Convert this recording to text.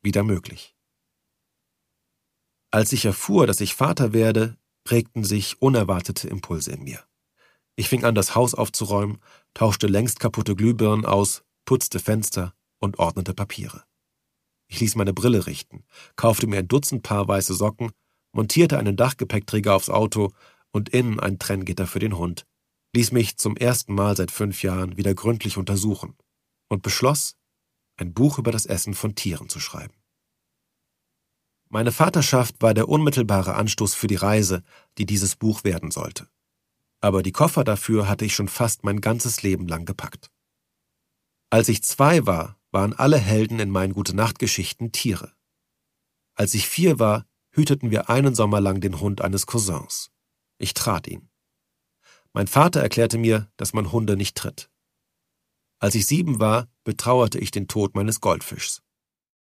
wieder möglich. Als ich erfuhr, dass ich Vater werde, regten sich unerwartete Impulse in mir. Ich fing an, das Haus aufzuräumen, tauschte längst kaputte Glühbirnen aus, putzte Fenster und ordnete Papiere. Ich ließ meine Brille richten, kaufte mir ein Dutzend Paar weiße Socken, montierte einen Dachgepäckträger aufs Auto und innen ein Trenngitter für den Hund, ließ mich zum ersten Mal seit 5 Jahren wieder gründlich untersuchen und beschloss, ein Buch über das Essen von Tieren zu schreiben. Meine Vaterschaft war der unmittelbare Anstoß für die Reise, die dieses Buch werden sollte. Aber die Koffer dafür hatte ich schon fast mein ganzes Leben lang gepackt. Als ich 2 war, waren alle Helden in meinen Gute-Nacht-Geschichten Tiere. Als ich 4 war, hüteten wir einen Sommer lang den Hund eines Cousins. Ich trat ihn. Mein Vater erklärte mir, dass man Hunde nicht tritt. Als ich 7 war, betrauerte ich den Tod meines Goldfischs.